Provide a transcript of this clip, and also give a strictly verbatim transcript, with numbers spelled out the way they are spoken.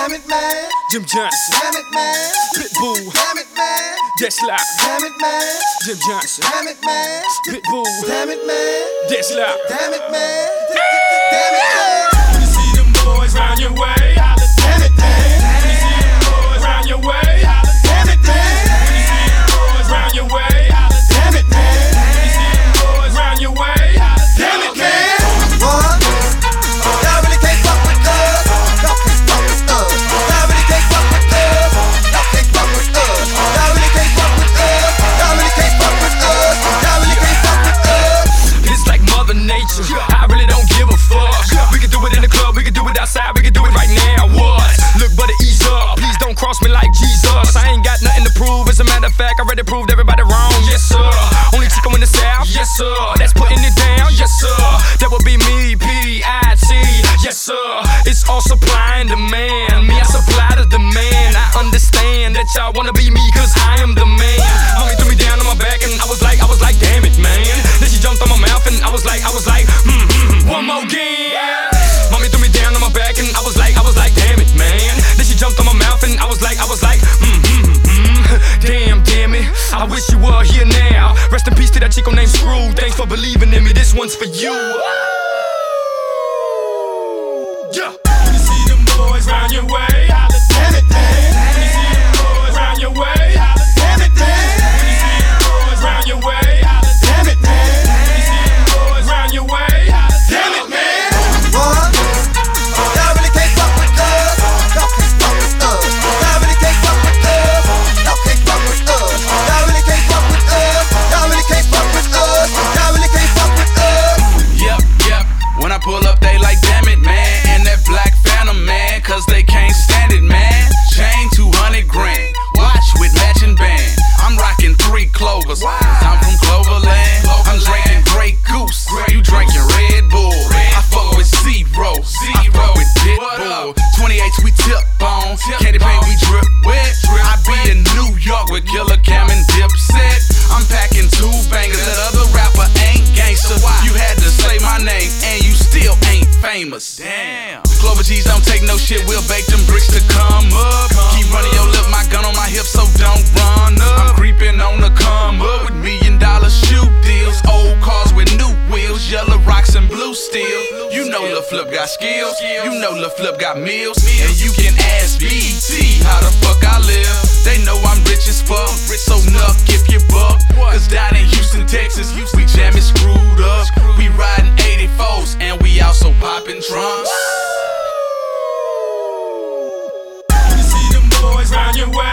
Damn it, man. Jim Johnson. Damn it, man. Pitbull. Damn it, man. That's loud. Damn it, man. Jim Johnson. Damn it, man. Pitbull. Damn it, man. That's loud. Damn it, man. Damn it, man. When you see them boys round your way, holla, Damn it, man. when you see them boys round your way, holla, Damn it, man. when you see them boys round your way, holla, Damn it, man. when you see them boys round your way, holla, Damn it, man. What? Y'all really can't fuck with us. Y'all can't fuck with us. Y'all really can't fuck with us. Y'all can't fuck with us. Y'all really can't fuck with us. Y'all really can't fuck with us. Y'all really can't fuck with us. It's like Mother Nature. I really don't give a fuck. We can do it in the club, we can do it outside, we can do it right now. What? Look, buddy, ease up. Please don't cross me like Jesus. I ain't got nothing to prove. As a matter of fact, I already proved everybody wrong. Yes, sir. Only Chico in the South. Yes, sir. That's putting it down. Yes, sir. That would be me, P I T. Yes, sir. It's all supply and demand. Me, I supply the demand. I understand that y'all wanna be me, cause I am the man. Mommy threw me down on my back and I was like, I was like, damn it, man. Then she jumped on my mouth and I was like, I was like, hmm, hmm, one more again. Mommy threw me down on my back and I was like, I was like, damn it, man. Then she jumped on my mouth and I was like, I was like, hmm, hmm, hmm. Damn, damn it. I wish you were here now. Rest in peace to that Chico named Screw. Thanks for believing in me. This one's for you. Yeah. When you see them boys round your way, holla, Damn it, man. when you see them boys round your way, holla, Damn it, man. when you see them boys round your way, holla, Damn it, man. when you see them boys round your way, holla, Damn it, man. What? Y'all really can't fuck with us. Y'all can't fuck with us. Y'all really can't fuck with us. Y'all can't fuck with us. Y'all really can't fuck with us. Y'all really can't fuck with us. Y'all really can't fuck with us. Yep, yep. When I pull up, they like, damn it, man. And that black phantom, man, cause they can't stand it, man. Chain two hundred grand. Watch with matching band. I'm rocking three clovers. I'm from Cloverland. I'm drinking Grey Goose. You drinking Red Bull. I fuck with Zero. I fuck with Pitbull. twenty-eights we tip on. Candy paint we drip wet. I be in New York with Killer Cam and Dipset. I'm packing two bangers. That other rapper ain't gangster. You had to say my name and you still ain't famous. Damn. Clover G's don't take no shit. We'll bake them bricks to come up. Keep running your lip, my gun on my hip, so don't run up. I'm creeping on the come up with million dollar shoe deals. Old cars with new wheels, yellow rocks and blue steel. You know Lil Flip got skills. You know Lil Flip got meals. And you can ask B E T how the fuck I live. They know I'm rich as fuck, so nuck if you buck. Cause down in Houston, Texas, we jamming screwed up. We riding eighty-fours and we also popping trunks. when you see them boys round your way.